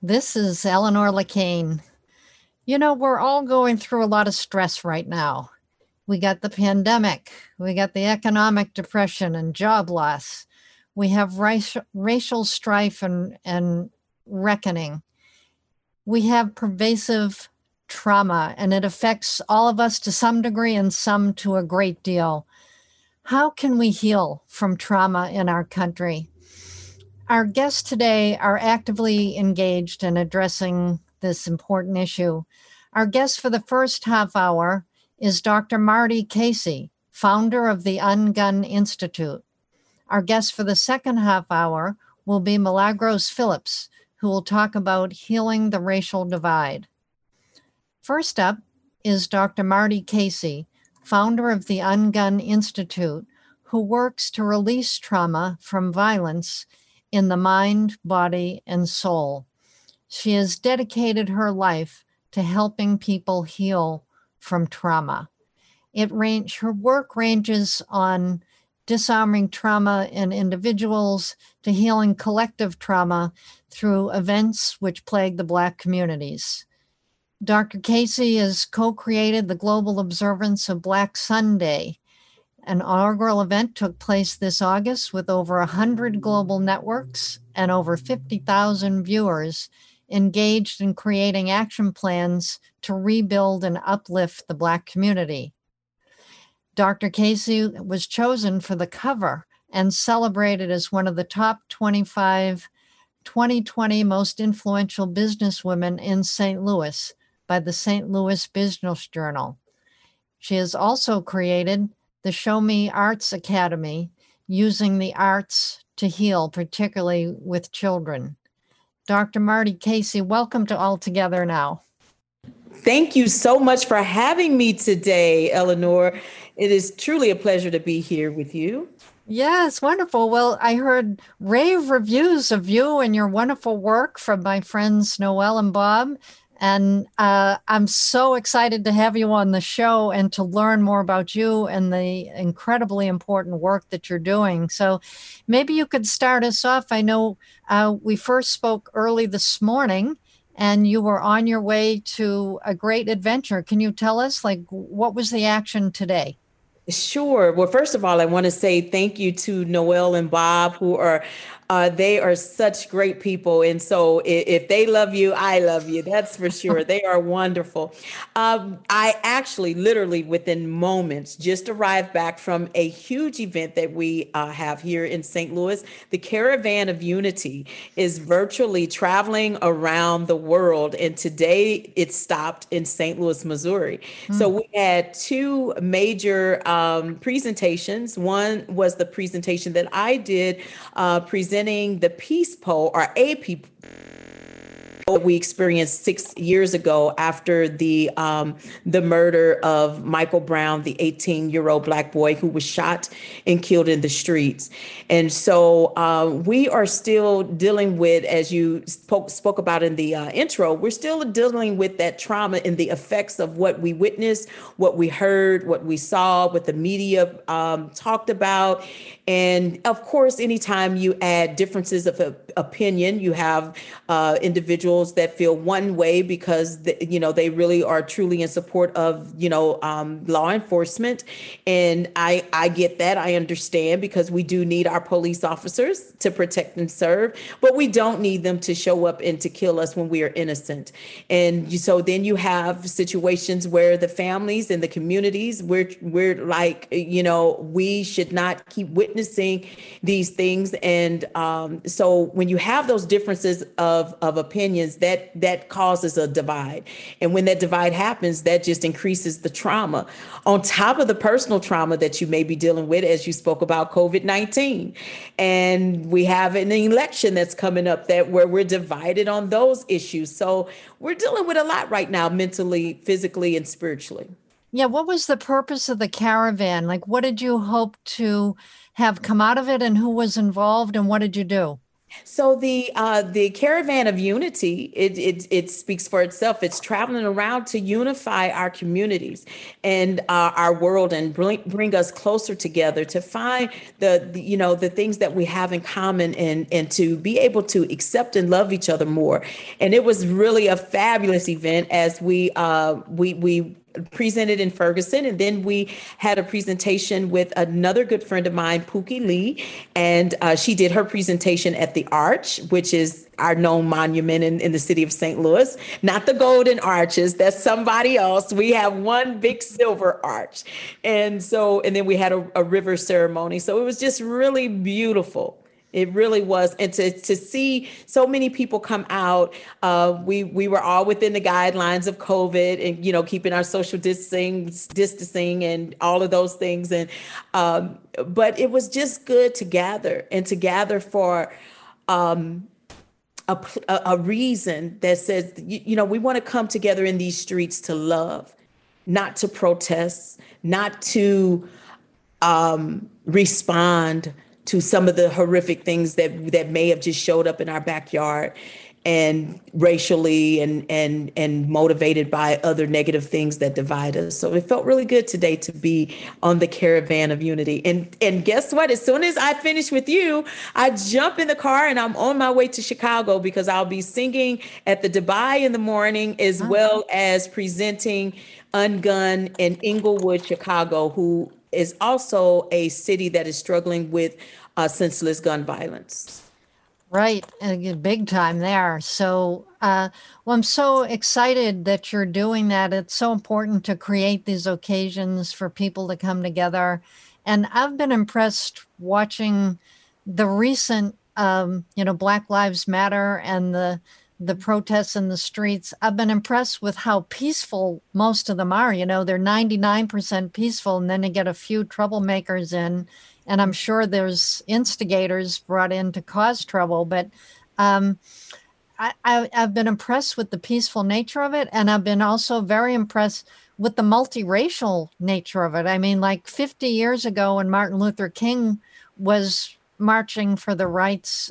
This is Eleanor LeCain. We're all going through a lot of stress right now. We got the pandemic, we got the economic depression and job loss. We have racial strife and reckoning. We have pervasive trauma, and it affects all of us to some degree and some to a great deal. How can we heal from trauma in our country? Our guests today are actively engaged in addressing this important issue. Our guest for the first half hour is Dr. Marty Casey, founder of the Ungun Institute. Our guest for the second half hour will be Milagros Phillips, who will talk about healing the racial divide. First up is Dr. Marty Casey, founder of the Ungun Institute, who works to release trauma from violence in the mind, body, and soul. She has dedicated her life to helping people heal from trauma. Her work ranges on disarming trauma in individuals to healing collective trauma through events which plague the Black communities. Dr. Casey has co-created the global observance of Black Sunday. An inaugural event took place this August with over 100 global networks and over 50,000 viewers engaged in creating action plans to rebuild and uplift the Black community. Dr. Casey was chosen for the cover and celebrated as one of the top 25 2020 most influential businesswomen in St. Louis by the St. Louis Business Journal. She has also created the Show Me Arts Academy, using the arts to heal, particularly with children. Dr. Marty Casey, welcome to All Together Now. Thank you so much for having me today, Eleanor. It is truly a pleasure to be here with you. Yes, wonderful. Well, I heard rave reviews of you and your wonderful work from my friends Noel and Bob. And I'm so excited to have you on the show and to learn more about you and the incredibly important work that you're doing. So maybe you could start us off. I know we first spoke early this morning and you were on your way to a great adventure. Can you tell us, what was the action today? Sure. Well, first of all, I want to say thank you to Noel and Bob, who are they are such great people. And so if they love you, I love you. That's for sure. They are wonderful. I actually literally within moments just arrived back from a huge event that we have here in St. Louis. The Caravan of Unity is virtually traveling around the world. And today it stopped in St. Louis, Missouri. So we had two major presentations. One was the presentation that I did presenting the peace poll or a people we experienced 6 years ago after the murder of Michael Brown, the 18-year-old Black boy who was shot and killed in the streets. And so we are still dealing with, as you spoke about in the intro, we're still dealing with that trauma and the effects of what we witnessed, what we heard, what we saw, what the media talked about. And of course, anytime you add differences of opinion, you have individuals that feel one way because they really are truly in support of law enforcement, and I get that. I understand, because we do need our police officers to protect and serve, but we don't need them to show up and to kill us when we are innocent. And so then you have situations where the families and the communities we're like, we should not keep witnessing these things. And so when you have those differences of opinions, that causes a divide. And when that divide happens, that just increases the trauma on top of the personal trauma that you may be dealing with, as you spoke about COVID-19. And we have an election that's coming up where we're divided on those issues. So we're dealing with a lot right now, mentally, physically, and spiritually. Yeah, what was the purpose of the caravan? What did you hope to have come out of it, and who was involved, and what did you do? So the Caravan of Unity, it speaks for itself. It's traveling around to unify our communities and our world, and bring us closer together, to find the things that we have in common, and to be able to accept and love each other more. And it was really a fabulous event, as we presented in Ferguson, and then we had a presentation with another good friend of mine, Pookie Lee, and she did her presentation at the Arch, which is our known monument in the city of St. Louis. Not the golden arches, that's somebody else. We have one big silver arch. And then we had a river ceremony. So it was just really beautiful. It really was. And to see so many people come out, we were all within the guidelines of COVID, and, keeping our social distancing and all of those things. And, but it was just good to gather, and to gather for, a reason that says, we want to come together in these streets to love, not to protest, not to, respond to some of the horrific things that may have just showed up in our backyard, and racially, and motivated by other negative things that divide us. So it felt really good today to be on the Caravan of Unity. And guess what? As soon as I finish with you, I jump in the car and I'm on my way to Chicago, because I'll be singing at the Dubai in the morning, as well as presenting Ungun in Inglewood, Chicago, who is also a city that is struggling with senseless gun violence. Right, big time there. So, well, I'm so excited that you're doing that. It's so important to create these occasions for people to come together. And I've been impressed watching the recent, Black Lives Matter and the protests in the streets. I've been impressed with how peaceful most of them are. They're 99% peaceful, and then they get a few troublemakers in. And I'm sure there's instigators brought in to cause trouble, but I've been impressed with the peaceful nature of it. And I've been also very impressed with the multiracial nature of it. I mean, like 50 years ago, when Martin Luther King was marching for the rights,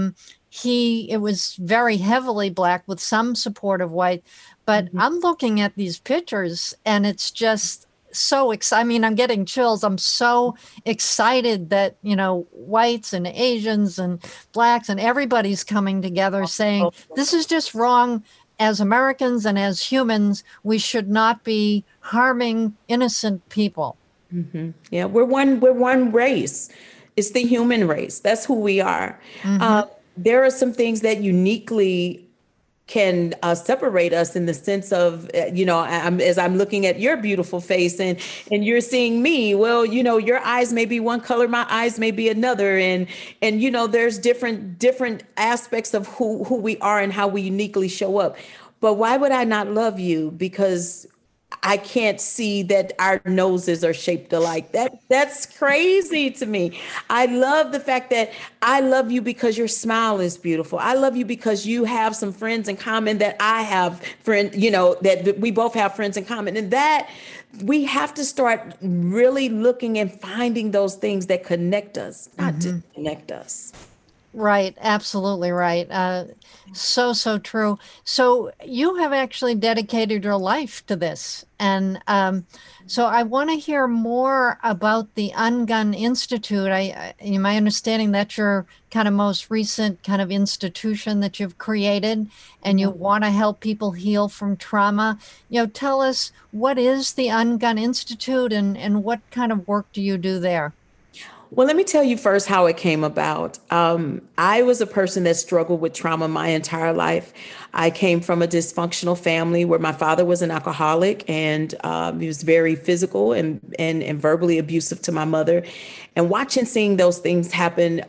it was very heavily Black with some support of white. But I'm looking at these pictures, and it's just so excited. I mean, I'm getting chills. I'm so excited that, whites and Asians and Blacks and everybody's coming together saying, this is just wrong. As Americans and as humans, we should not be harming innocent people. Mm-hmm. Yeah, we're one race. It's the human race. That's who we are. There are some things that uniquely can separate us, in the sense of, as I'm looking at your beautiful face, and you're seeing me. Well, your eyes may be one color, my eyes may be another, and there's different aspects of who we are and how we uniquely show up. But why would I not love you? Because I can't see that our noses are shaped alike. That's crazy to me. I love the fact that I love you because your smile is beautiful. I love you because you have some friends in common that I have that we both have friends in common. And that we have to start really looking and finding those things that connect us, not disconnect us. Right. Absolutely right. So true. So you have actually dedicated your life to this. And so I want to hear more about the Ungun Institute. In my understanding, that's your kind of most recent kind of institution that you've created, and you want to help people heal from trauma. Tell us, what is the Ungun Institute, and what kind of work do you do there? Well, let me tell you first how it came about. I was a person that struggled with trauma my entire life. I came from a dysfunctional family where my father was an alcoholic, and he was very physical and verbally abusive to my mother. And seeing those things happen,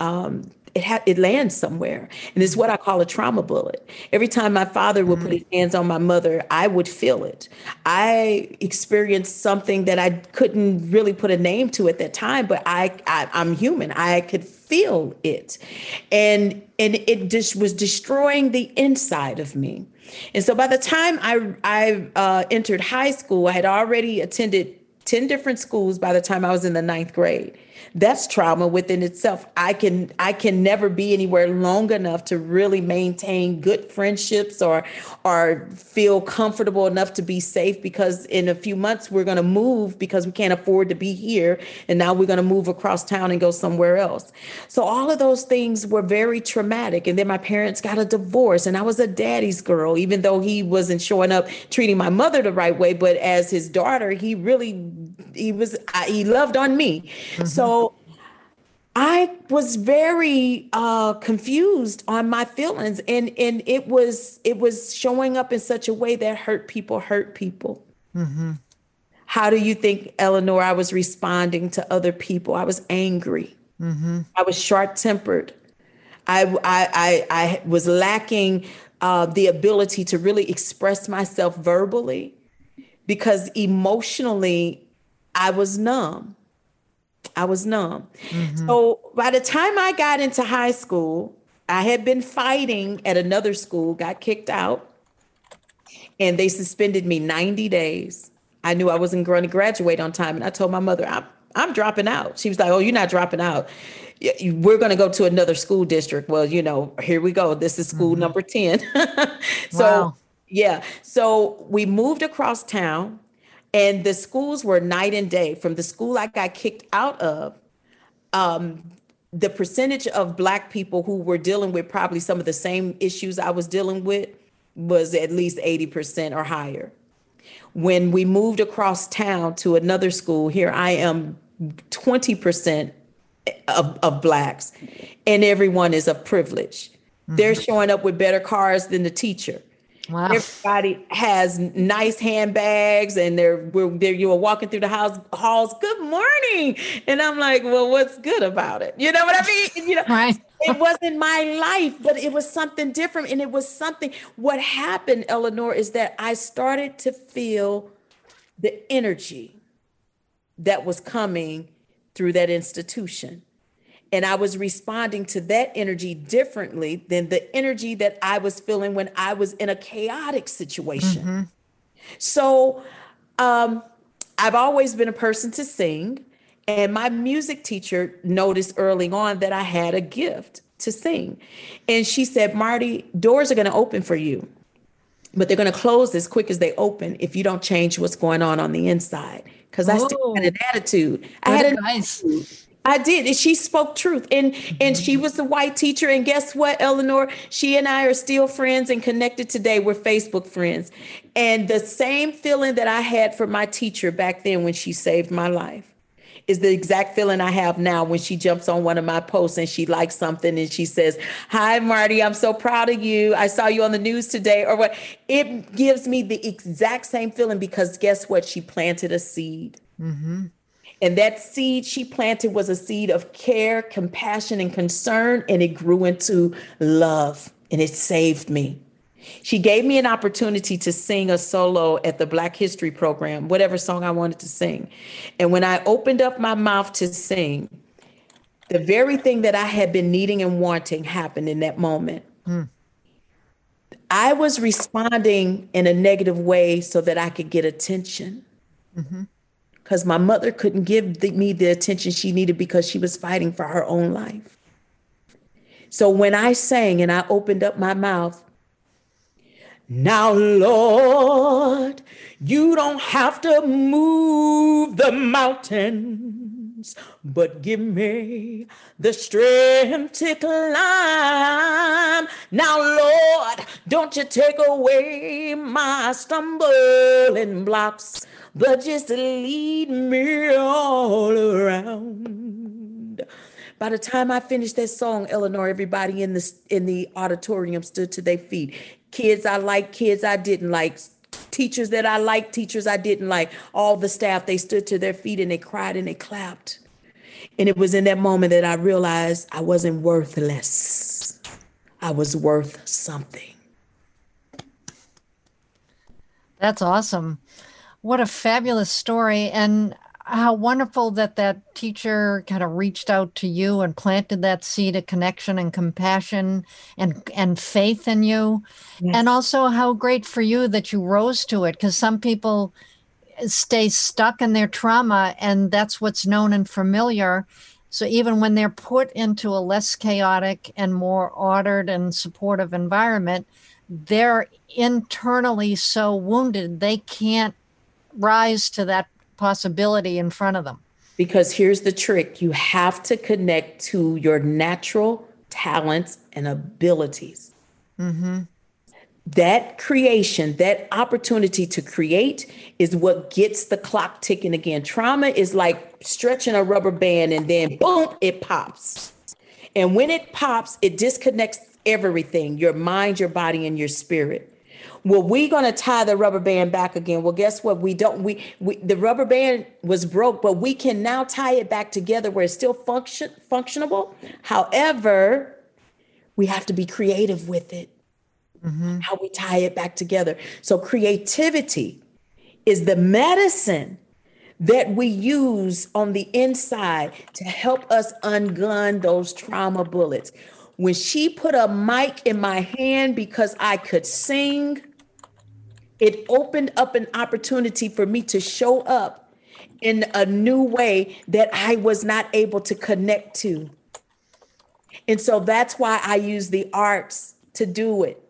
it lands somewhere. And it's what I call a trauma bullet. Every time my father would put his hands on my mother, I would feel it. I experienced something that I couldn't really put a name to at that time, but I'm human. I could feel it. And it just was destroying the inside of me. And so by the time I entered high school, I had already attended 10 different schools by the time I was in the ninth grade. That's trauma within itself. I can never be anywhere long enough to really maintain good friendships or feel comfortable enough to be safe, because in a few months we're going to move because we can't afford to be here, and now we're going to move across town and go somewhere else. So all of those things were very traumatic. And then my parents got a divorce, and I was a daddy's girl, even though he wasn't showing up treating my mother the right way, but as his daughter, he loved on me. So I was very confused on my feelings, and it was showing up in such a way that hurt people hurt people. How do you think, Eleanor, I was responding to other people? I was angry. I was short-tempered. I was lacking the ability to really express myself verbally, because emotionally I was numb. I was numb. So by the time I got into high school, I had been fighting at another school, got kicked out, and they suspended me 90 days. I knew I wasn't going to graduate on time. And I told my mother, I'm dropping out. She was like, oh, you're not dropping out. We're going to go to another school district. Well, here we go. This is school number 10. So, Wow. yeah. So we moved across town, and the schools were night and day. From the school I got kicked out of, the percentage of Black people who were dealing with probably some of the same issues I was dealing with was at least 80% or higher. When we moved across town to another school, here I am, 20% of Blacks, and everyone is of privilege. They're showing up with better cars than the teacher. Wow. Everybody has nice handbags, and you're walking through the halls. Good morning, and I'm like, well, what's good about it? You know what I mean? Right. It wasn't my life, but it was something different, and it was something. What happened, Eleanor, is that I started to feel the energy that was coming through that institution. And I was responding to that energy differently than the energy that I was feeling when I was in a chaotic situation. So I've always been a person to sing. And my music teacher noticed early on that I had a gift to sing. And she said, Marty, doors are going to open for you, but they're going to close as quick as they open if you don't change what's going on the inside. Because I still had an attitude. I had an attitude. I did. And she spoke truth. And she was the white teacher. And guess what, Eleanor? She and I are still friends and connected today. We're Facebook friends. And the same feeling that I had for my teacher back then when she saved my life is the exact feeling I have now when she jumps on one of my posts and she likes something and she says, hi, Marty, I'm so proud of you. I saw you on the news today, or what. It gives me the exact same feeling, because guess what? She planted a seed. And that seed she planted was a seed of care, compassion, and concern, and it grew into love, and it saved me. She gave me an opportunity to sing a solo at the Black History program, whatever song I wanted to sing. And when I opened up my mouth to sing, the very thing that I had been needing and wanting happened in that moment. I was responding in a negative way so that I could get attention. Because my mother couldn't give me the attention she needed because she was fighting for her own life. So when I sang and I opened up my mouth, now, Lord, you don't have to move the mountains, but give me the strength to climb. Now, Lord, don't you take away my stumbling blocks, but just lead me all around. By the time I finished that song, Eleanor, everybody in the auditorium stood to their feet. Kids I liked, kids I didn't like, teachers that I liked, teachers I didn't like, all the staff, they stood to their feet and they cried and they clapped. And it was in that moment that I realized I wasn't worthless. I was worth something. That's awesome. What a fabulous story. And how wonderful that that teacher kind of reached out to you and planted that seed of connection and compassion and faith in you. Yes. And also how great for you that you rose to it. Because some people, stay stuck in their trauma, and that's what's known and familiar. So even when they're put into a less chaotic and more ordered and supportive environment, they're internally so wounded they can't rise to that possibility in front of them. Because here's the trick: you have to connect to your natural talents and abilities. Mm-hmm. That creation, that opportunity to create is what gets the clock ticking again. Trauma is like stretching a rubber band and then boom, it pops. And when it pops, it disconnects everything, your mind, your body, and your spirit. Well, we're going to tie the rubber band back again. Well, guess what? We don't, the rubber band was broke, but we can now tie it back together where it's still functionable. However, we have to be creative with it. Mm-hmm. How we tie it back together. So creativity is the medicine that we use on the inside to help us ungun those trauma bullets. When she put a mic in my hand because I could sing, it opened up an opportunity for me to show up in a new way that I was not able to connect to. And so that's why I use the arts to do it.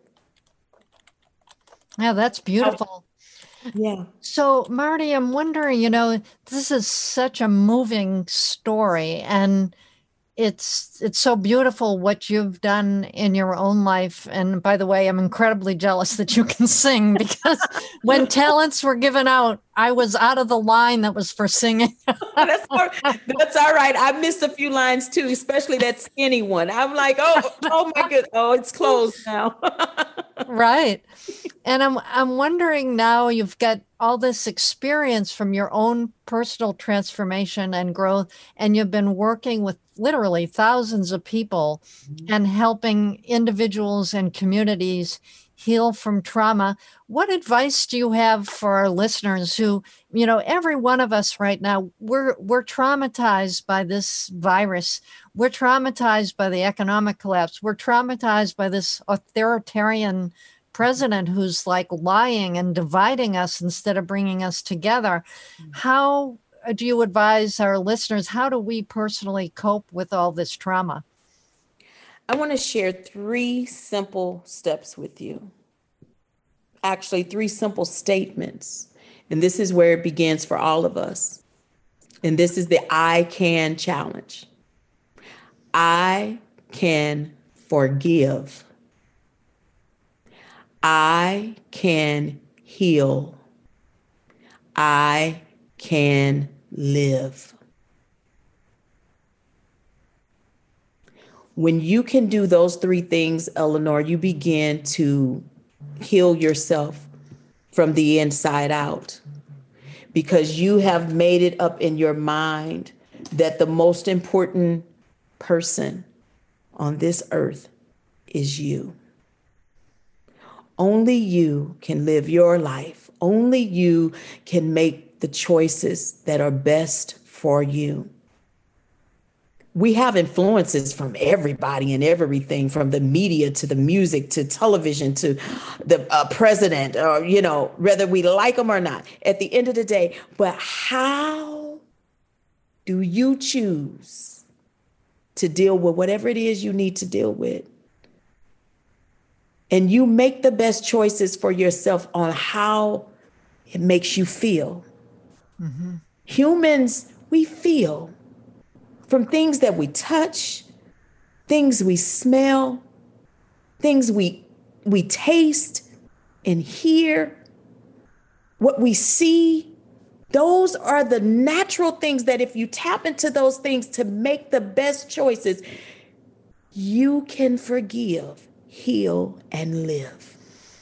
Yeah, that's beautiful. Yeah. So, Marty, I'm wondering, this is such a moving story, and it's so beautiful what you've done in your own life. And by the way, I'm incredibly jealous that you can sing, because when talents were given out, I was out of the line that was for singing. That's all right. I missed a few lines too, especially that skinny one. I'm like, oh my goodness. Oh, it's closed now. Right. And I'm wondering, now you've got all this experience from your own personal transformation and growth, and you've been working with literally thousands of people and helping individuals and communities heal from trauma. What advice do you have for our listeners who, every one of us right now, we're traumatized by this virus. We're traumatized by the economic collapse. We're traumatized by this authoritarian president who's like lying and dividing us instead of bringing us together. How do you advise our listeners? How do we personally cope with all this trauma? I want to share 3 simple steps with you. Actually, 3 simple statements. And this is where it begins for all of us. And this is the I can challenge. I can forgive. I can heal. I can live. When you can do those 3 things, Eleanor, you begin to heal yourself from the inside out, because you have made it up in your mind that the most important person on this earth is you. Only you can live your life. Only you can make the choices that are best for you. We have influences from everybody and everything, from the media to the music to television to the president, or, whether we like them or not, at the end of the day. But how do you choose to deal with whatever it is you need to deal with? And you make the best choices for yourself on how it makes you feel. Mm-hmm. Humans, we feel from things that we touch, things we smell, things we taste and hear, what we see. Those are the natural things that if you tap into those things to make the best choices, you can forgive, heal, and live.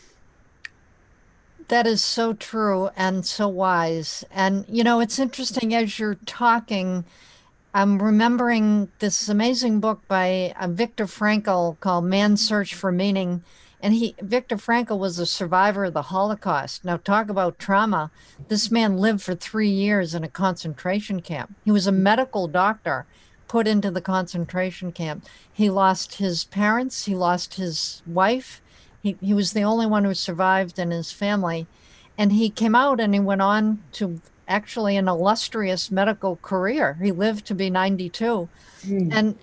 That is so true and so wise. And, it's interesting, as you're talking, I'm remembering this amazing book by Viktor Frankl called Man's Search for Meaning. And Viktor Frankl was a survivor of the Holocaust. Now, talk about trauma. This man lived for 3 years in a concentration camp. He was a medical doctor put into the concentration camp. He lost his parents. He lost his wife. He was the only one who survived in his family. And he came out and he went on to actually an illustrious medical career. He lived to be 92. Mm. And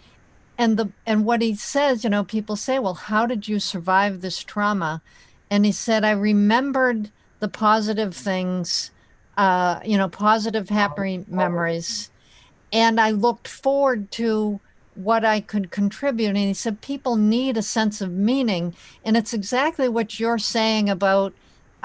and what he says, people say, well, how did you survive this trauma? And he said, I remembered the positive things, positive, happy memories. And I looked forward to what I could contribute. And he said, people need a sense of meaning. And it's exactly what you're saying about,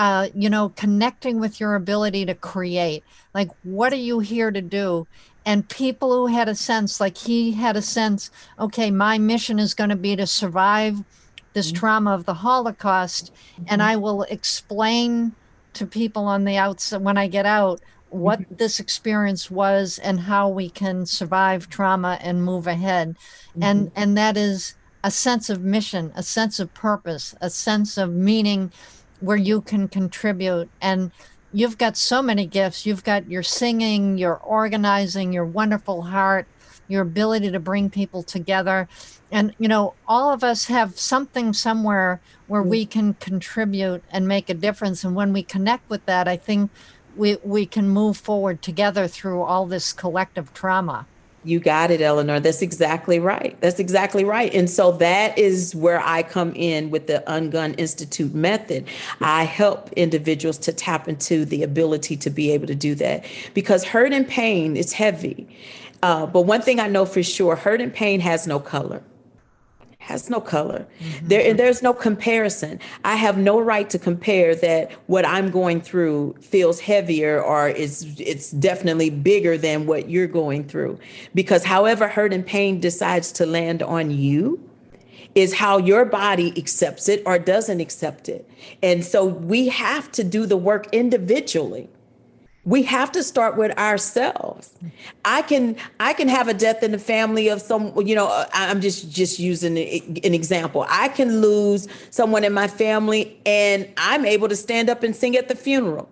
connecting with your ability to create. Like, what are you here to do? And people who had a sense, like he had a sense, okay, my mission is going to be to survive this trauma of the Holocaust. And I will explain to people on the outside when I get out what this experience was and how we can survive trauma and move ahead. And that is a sense of mission, a sense of purpose, a sense of meaning where you can contribute. And you've got so many gifts. You've got your singing, your organizing, your wonderful heart, your ability to bring people together. And, all of us have something somewhere where we can contribute and make a difference. And when we connect with that, I think we can move forward together through all this collective trauma. You got it, Eleanor. That's exactly right. That's exactly right. And so that is where I come in with the Ungun Institute method. I help individuals to tap into the ability to be able to do that, because hurt and pain is heavy. But one thing I know for sure, hurt and pain has no color. Has no color. There's no comparison. I have no right to compare that what I'm going through feels heavier or it's definitely bigger than what you're going through. Because however hurt and pain decides to land on you is how your body accepts it or doesn't accept it. And so we have to do the work individually. We have to start with ourselves. I can have a death in the family of some, I'm just using an example. I can lose someone in my family and I'm able to stand up and sing at the funeral.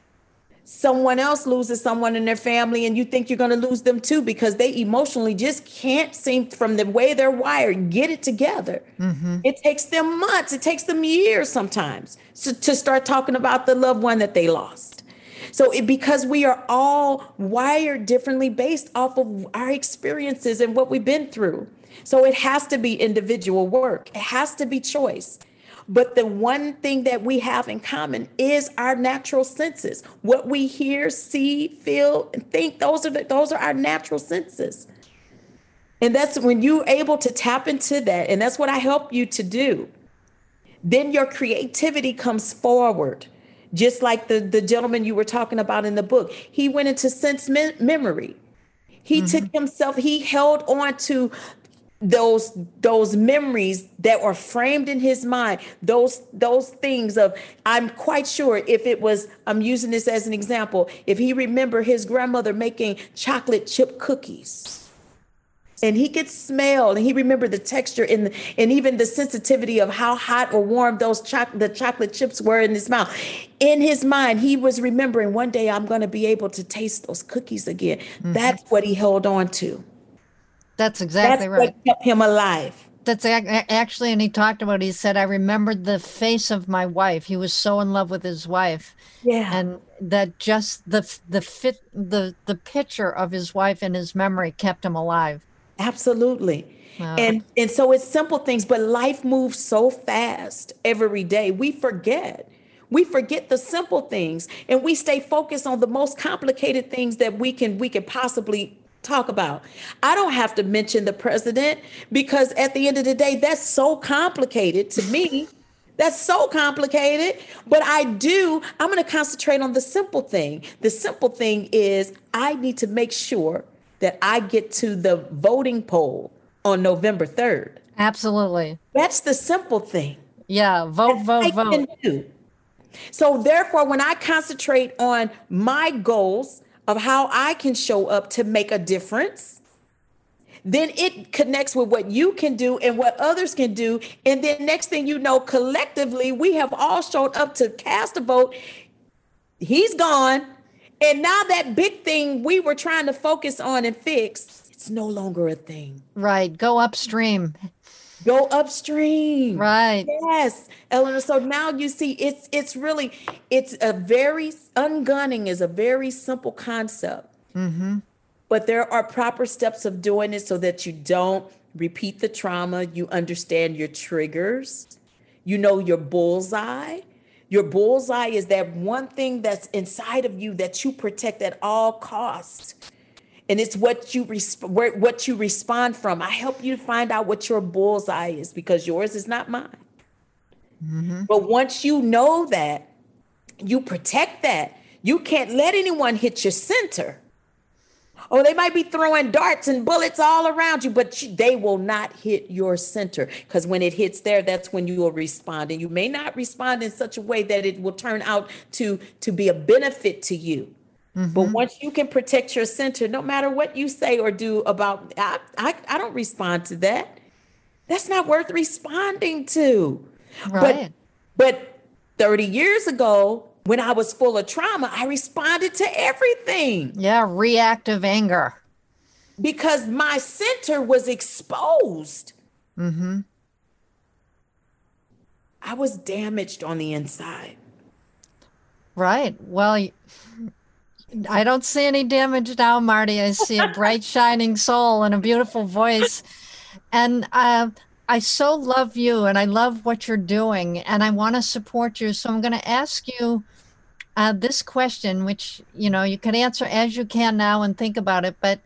Someone else loses someone in their family and you think you're going to lose them too, because they emotionally just can't seem, from the way they're wired, get it together. It takes them months. It takes them years sometimes to start talking about the loved one that they lost. So because we are all wired differently based off of our experiences and what we've been through. So it has to be individual work. It has to be choice. But the one thing that we have in common is our natural senses. What we hear, see, feel, and think, those are our natural senses. And that's when you're able to tap into that. And that's what I help you to do. Then your creativity comes forward. Just like the gentleman you were talking about in the book, he went into sense memory. He took himself, he held on to those memories that were framed in his mind, those things of, I'm quite sure if it was, I'm using this as an example, if he remembered his grandmother making chocolate chip cookies. And he could smell, and he remembered the texture and even the sensitivity of how hot or warm the chocolate chips were in his mouth. In his mind, he was remembering, one day I'm going to be able to taste those cookies again. That's what he held on to. That's exactly right. What kept him alive. That's actually, and he talked about, he said, I remembered the face of my wife. He was so in love with his wife. Yeah. And that just the picture of his wife in his memory kept him alive. Absolutely. And so it's simple things, but life moves so fast every day. We forget the simple things, and we stay focused on the most complicated things that we can possibly talk about. I don't have to mention the president, because at the end of the day, that's so complicated to me. That's so complicated, but I'm going to concentrate on the simple thing. The simple thing is I need to make sure that I get to the voting poll on November 3rd. Absolutely. That's the simple thing. Yeah, vote. So therefore, when I concentrate on my goals of how I can show up to make a difference, then it connects with what you can do and what others can do. And then next thing you know, collectively, we have all shown up to cast a vote. He's gone. And now that big thing we were trying to focus on and fix, it's no longer a thing. Right. Go upstream. Go upstream. Right. Yes, Eleanor. So now you see it's really it's a very ungunning is a very simple concept, Mm-hmm. but there are proper steps of doing it so that you don't repeat the trauma, you understand your triggers, you know your bullseye. Your bullseye is that one thing that's inside of you that you protect at all costs. And it's what you respond from. I help you find out what your bullseye is because yours is not mine. Mm-hmm. But once you know that, you protect that. You can't let anyone hit your center. Oh, they might be throwing darts and bullets all around you, but they will not hit your center because when it hits there, that's when you will respond. And you may not respond in such a way that it will turn out to be a benefit to you. But Mm-hmm. once you can protect your center, no matter what you say or do about, I don't respond to that. That's not worth responding to. But Right. but 30 years ago, when I was full of trauma, I responded to everything Yeah. Reactive anger. because my center was exposed. Mm-hmm. I was damaged on the inside. Right. Well, I don't see any damage now, Marty. I see a bright, shining soul and a beautiful voice. And I so love you and I love what you're doing and I want to support you. So I'm going to ask you this question, which, you can answer as you can now and think about it. But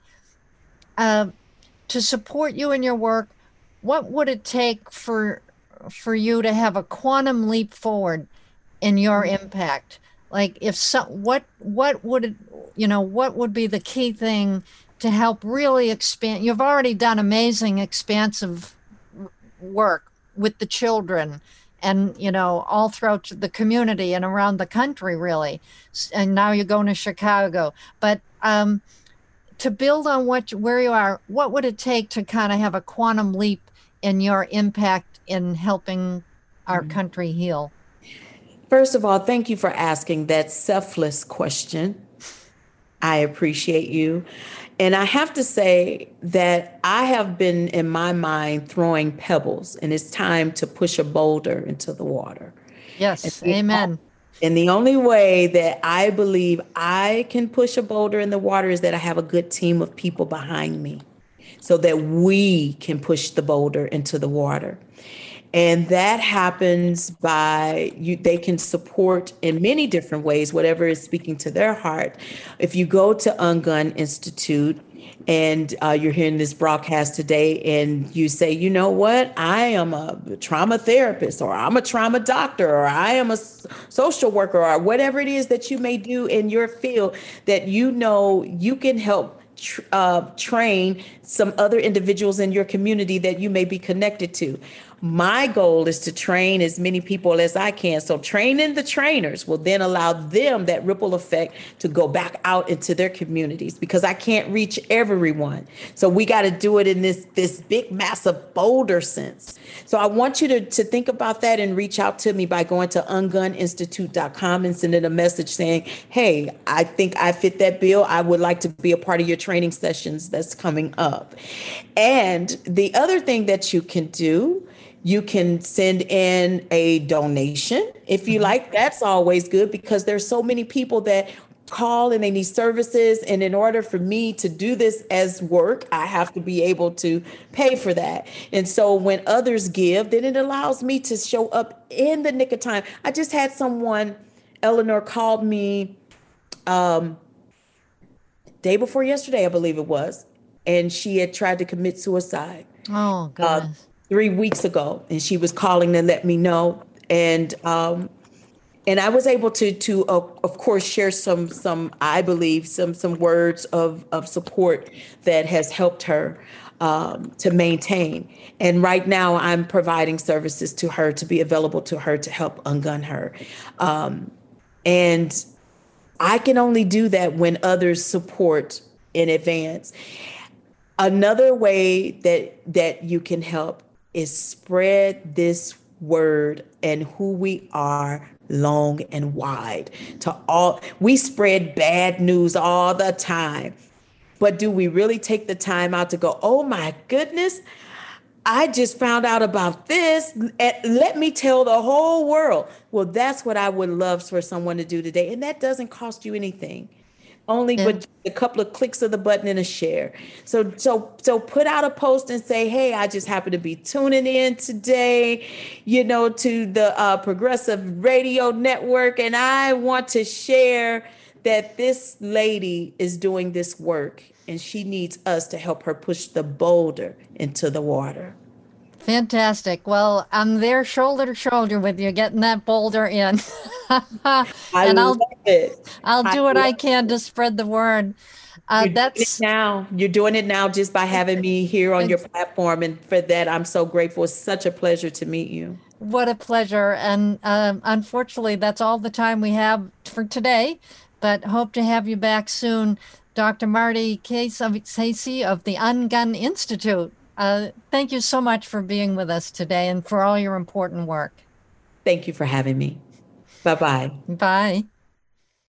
to support you in your work, what would it take for you to have a quantum leap forward in your impact? Like if what would it, what would be the key thing to help really expand? You've already done amazing, expansive work with the children and, all throughout the community and around the country, really. And now you're going to Chicago. But to build on where you are, what would it take to kind of have a quantum leap in your impact in helping our country heal? First of all, thank you for asking that selfless question. I appreciate you. And I have to say that I have been in my mind throwing pebbles, and it's time to push a boulder into the water. And Yes, the, amen. and the only way that I believe I can push a boulder in the water is that I have a good team of people behind me so that we can push the boulder into the water. And that happens by they can support in many different ways, whatever is speaking to their heart. If you go to Ungun Institute and you're hearing this broadcast today and you say, you know what, I am a trauma therapist or I'm a trauma doctor or I am a social worker or whatever it is that you may do in your field that you can help train some other individuals in your community that you may be connected to. My goal is to train as many people as I can. So training the trainers will then allow them that ripple effect to go back out into their communities because I can't reach everyone. So we got to do it in this big, massive boulder sense. So I want you to think about that and reach out to me by going to unguninstitute.com and sending a message saying, hey, I think I fit that bill. I would like to be a part of your training sessions that's coming up. And the other thing that you can do, you can send in a donation if you like. That's always good because there's so many people that call and they need services. And in order for me to do this as work, I have to be able to pay for that. And so when others give, then it allows me to show up in the nick of time. I just had someone, Eleanor, called me day before yesterday, I believe it was, and she had tried to commit suicide. Oh, goodness. 3 weeks ago, and she was calling to let me know, and I was able to of course share some I believe some words of support that has helped her to maintain. And right now, I'm providing services to her to be available to her to help ungun her, and I can only do that when others support in advance. Another way that you can help is spread this word and who we are long and wide to all. We spread bad news all the time, but do we really take the time out to go, oh my goodness, I just found out about this. Let me tell the whole world. Well, that's what I would love for someone to do today. And that doesn't cost you anything. Only Yeah. but just a couple of clicks of the button and a share. So put out a post and say, hey, I just happen to be tuning in today, to the Progressive Radio Network, and I want to share that this lady is doing this work and she needs us to help her push the boulder into the water. Fantastic. Well, I'm there shoulder to shoulder with you getting that boulder in. I And love it. I'll I do what I love can to spread the word. You're doing it That's now. You're doing it now just by having me here on your ex- platform. And for that, I'm so grateful. It's such a pleasure to meet you. what a pleasure. And unfortunately, that's all the time we have for today, but hope to have you back soon. Dr. Marty Casey of the Ungun Institute. Thank you so much for being with us today and for all your important work. Thank you for having me. Bye bye. Bye.